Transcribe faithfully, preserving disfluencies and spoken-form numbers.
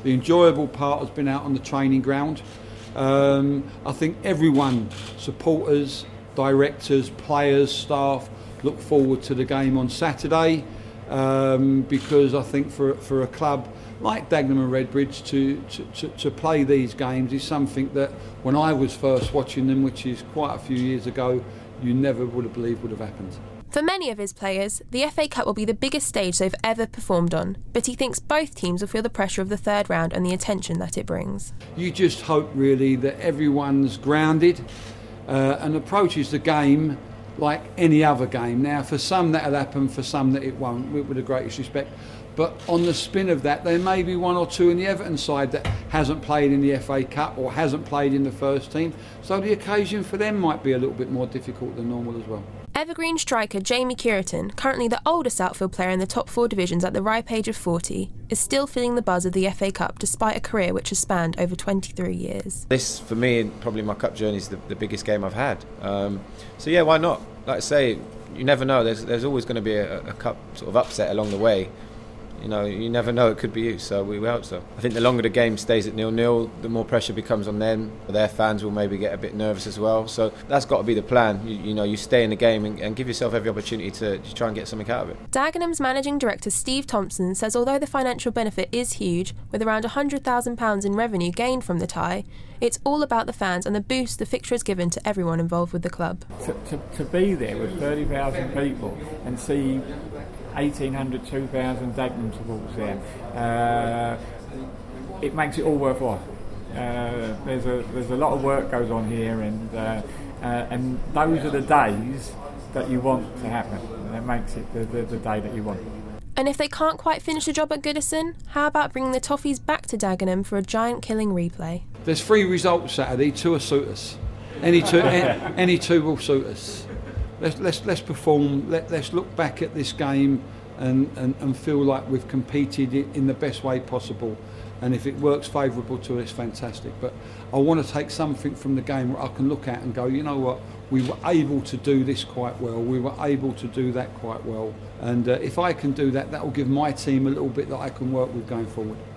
The enjoyable part has been out on the training ground. Um, I think everyone, supporters, directors, players, staff, look forward to the game on Saturday, um, because I think for for a club like Dagenham and Redbridge to, to, to, to play these games is something that when I was first watching them, which is quite a few years ago, you never would have believed would have happened. For many of his players, the F A Cup will be the biggest stage they've ever performed on, but he thinks both teams will feel the pressure of the third round and the attention that it brings. You just hope really that everyone's grounded uh, and approaches the game like any other game. Now, for some that'll happen, for some that it won't, with, with the greatest respect. But on the spin of that, there may be one or two in the Everton side that hasn't played in the F A Cup or hasn't played in the first team. So the occasion for them might be a little bit more difficult than normal as well. Evergreen striker Jamie Cureton, currently the oldest outfield player in the top four divisions at the ripe age of forty, is still feeling the buzz of the F A Cup despite a career which has spanned over twenty-three years. This, for me, and probably my cup journey, is the, the biggest game I've had. Um, so yeah, why not? Like I say, you never know. There's there's always going to be a, a cup sort of upset along the way. You know, you never know, it could be you, so we, we hope so. I think the longer the game stays at nil-nil, the more pressure becomes on them. Their fans will maybe get a bit nervous as well, so that's got to be the plan. You, you know, you stay in the game and, and give yourself every opportunity to, to try and get something out of it. Dagenham's managing director Steve Thompson says although the financial benefit is huge, with around one hundred thousand pounds in revenue gained from the tie, it's all about the fans and the boost the fixture has given to everyone involved with the club. To, to, to be there with thirty thousand people and see eighteen hundred, two thousand Dagenham supporters there, uh, it makes it all worthwhile. Uh, there's a there's a lot of work goes on here, and uh, uh, and those are the days that you want to happen. That makes it the, the, the day that you want. And if they can't quite finish the job at Goodison, how about bringing the Toffees back to Dagenham for a giant killing replay? There's three results Saturday, two will suit us. Any two, any, any two will suit us. Let's let's let's perform. Let, let's look back at this game and, and, and feel like we've competed in the best way possible. And if it works favourable to us, fantastic. But I want to take something from the game where I can look at and go, you know what, we were able to do this quite well. We were able to do that quite well. And uh, if I can do that, that will give my team a little bit that I can work with going forward.